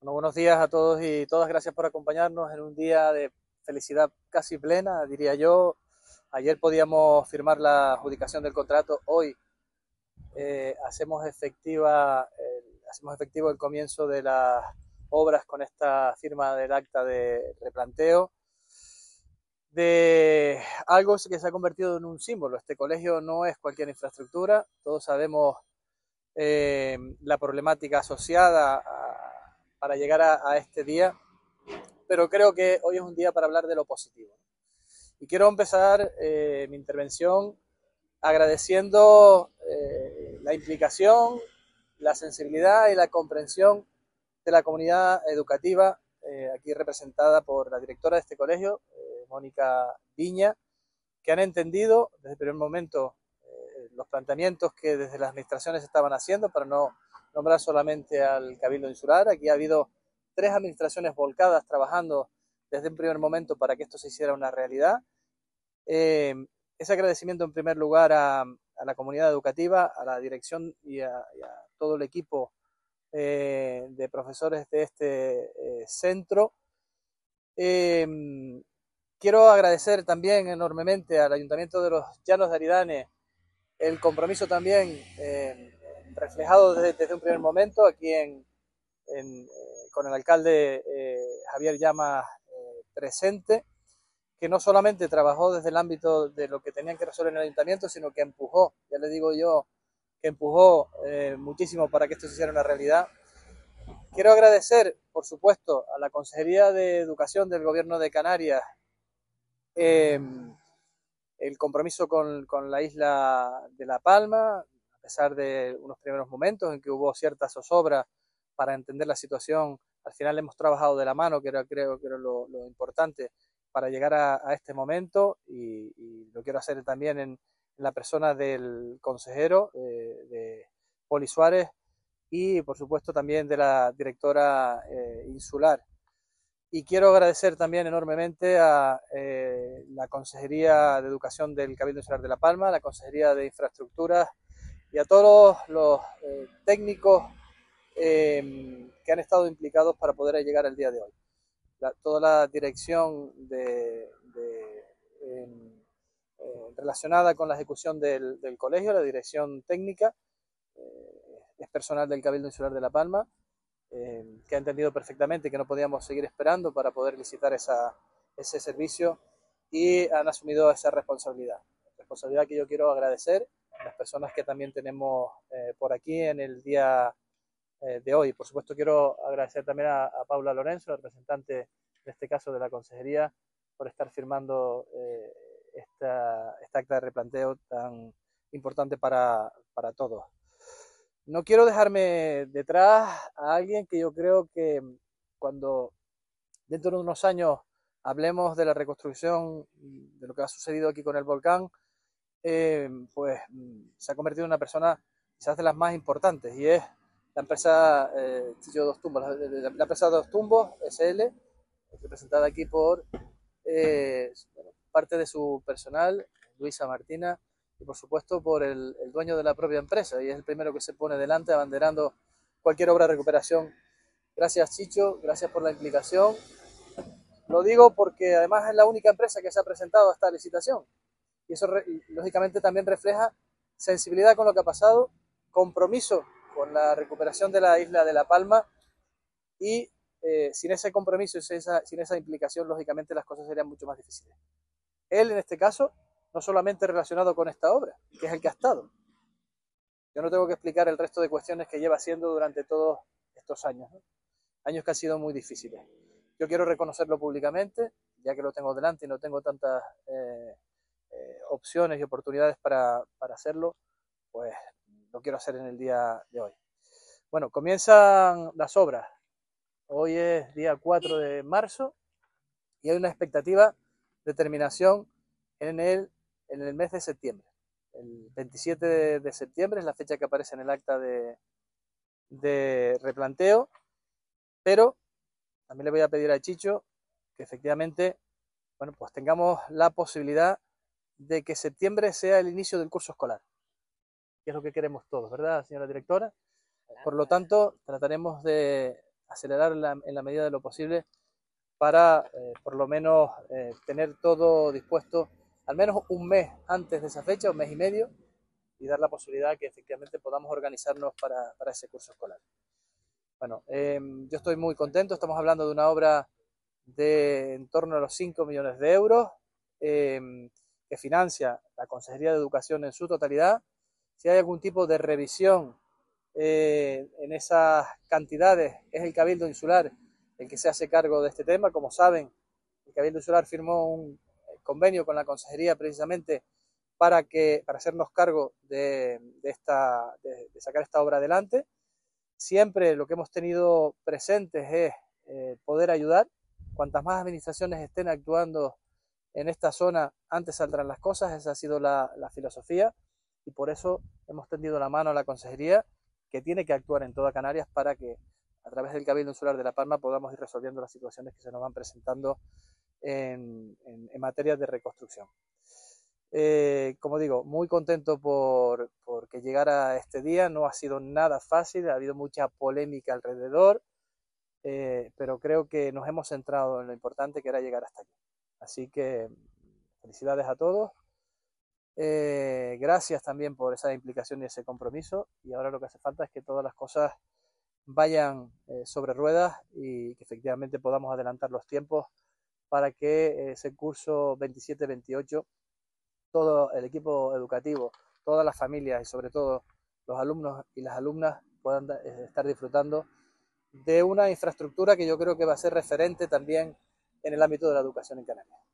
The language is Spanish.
Bueno, buenos días a todos y todas. Gracias por acompañarnos en un día de felicidad casi plena, diría yo. Ayer podíamos firmar la adjudicación del contrato. Hoy hacemos efectivo el comienzo de las obras con esta firma del acta de replanteo de algo que se ha convertido en un símbolo. Este colegio no es cualquier infraestructura. Todos sabemos la problemática asociada para llegar a este día, pero creo que hoy es un día para hablar de lo positivo. Y quiero empezar mi intervención agradeciendo la implicación, la sensibilidad y la comprensión de la comunidad educativa, aquí representada por la directora de este colegio, Mónica Viña, que han entendido desde el primer momento los planteamientos que desde las administraciones estaban haciendo, para no nombrar solamente al Cabildo Insular. Aquí ha habido 3 administraciones volcadas trabajando desde un primer momento para que esto se hiciera una realidad. Ese agradecimiento en primer lugar a la comunidad educativa, a la dirección y a todo el equipo de profesores de este centro. Quiero agradecer también enormemente al Ayuntamiento de los Llanos de Aridane el compromiso también reflejado desde un primer momento aquí con el alcalde Javier Llamas presente, que no solamente trabajó desde el ámbito de lo que tenían que resolver en el ayuntamiento, sino que empujó, ya le digo yo, que empujó muchísimo para que esto se hiciera una realidad. Quiero agradecer, por supuesto, a la Consejería de Educación del Gobierno de Canarias eh, el compromiso con la isla de La Palma, a pesar de unos primeros momentos en que hubo cierta zozobra para entender la situación. Al final hemos trabajado de la mano, creo que era lo importante para llegar a este momento, y lo quiero hacer también en la persona del consejero de Poli Suárez y por supuesto también de la directora insular. Y quiero agradecer también enormemente a la Consejería de Educación del Cabildo Insular de La Palma, la Consejería de Infraestructuras y a todos los técnicos que han estado implicados para poder llegar al día de hoy. Toda la dirección relacionada con la ejecución del colegio, la dirección técnica, es personal del Cabildo Insular de La Palma, que ha entendido perfectamente que no podíamos seguir esperando para poder licitar ese servicio, y han asumido esa responsabilidad que yo quiero agradecer a las personas que también tenemos por aquí en el día de hoy. Por supuesto, quiero agradecer también a Paula Lorenzo, representante de este caso de la Consejería, por estar firmando esta acta de replanteo tan importante para todos. No quiero dejarme detrás a alguien que yo creo que cuando dentro de unos años hablemos de la reconstrucción, de lo que ha sucedido aquí con el volcán, pues se ha convertido en una persona quizás de las más importantes, y es la empresa Chillo Dos Tumbos, la empresa Dos Tumbos SL, representada aquí por parte de su personal, Luisa Martina, y por supuesto por el dueño de la propia empresa, y es el primero que se pone delante abanderando cualquier obra de recuperación. Gracias, Chicho, gracias por la implicación. Lo digo porque además es la única empresa que se ha presentado a esta licitación, y eso lógicamente también refleja sensibilidad con lo que ha pasado, compromiso con la recuperación de la isla de La Palma, y sin ese compromiso y sin esa implicación, lógicamente las cosas serían mucho más difíciles. Él, en este caso, no solamente relacionado con esta obra, que es el que ha estado. Yo no tengo que explicar el resto de cuestiones que lleva haciendo durante todos estos años, ¿no? Años que han sido muy difíciles. Yo quiero reconocerlo públicamente, ya que lo tengo delante y no tengo tantas opciones y oportunidades para hacerlo, pues lo quiero hacer en el día de hoy. Bueno, comienzan las obras. Hoy es día 4 de marzo y hay una expectativa de terminación en el mes de septiembre. El 27 de septiembre es la fecha que aparece en el acta de replanteo, pero también le voy a pedir a Chicho que efectivamente, bueno, pues tengamos la posibilidad de que septiembre sea el inicio del curso escolar, que es lo que queremos todos, ¿verdad, señora directora? Por lo tanto, trataremos de acelerar en la medida de lo posible para por lo menos tener todo dispuesto al menos un mes antes de esa fecha, un mes y medio, y dar la posibilidad que efectivamente podamos organizarnos para ese curso escolar. Bueno, yo estoy muy contento, estamos hablando de una obra de en torno a los 5 millones de euros, que financia la Consejería de Educación en su totalidad. Si hay algún tipo de revisión en esas cantidades, es el Cabildo Insular el que se hace cargo de este tema. Como saben, el Cabildo Insular firmó un convenio con la Consejería precisamente para hacernos cargo de sacar esta obra adelante. Siempre lo que hemos tenido presentes es poder ayudar. Cuantas más administraciones estén actuando en esta zona, antes saldrán las cosas. Esa ha sido la filosofía, y por eso hemos tendido la mano a la Consejería, que tiene que actuar en toda Canarias para que a través del Cabildo Insular de La Palma podamos ir resolviendo las situaciones que se nos van presentando en materia de reconstrucción. Como digo, muy contento por que llegara este día. No ha sido nada fácil, ha habido mucha polémica alrededor, pero creo que nos hemos centrado en lo importante, que era llegar hasta aquí. Así que felicidades a todos. Gracias también por esa implicación y ese compromiso, y ahora lo que hace falta es que todas las cosas vayan sobre ruedas y que efectivamente podamos adelantar los tiempos para que ese curso 27-28 todo el equipo educativo, todas las familias y sobre todo los alumnos y las alumnas puedan estar disfrutando de una infraestructura que yo creo que va a ser referente también en el ámbito de la educación en Canarias.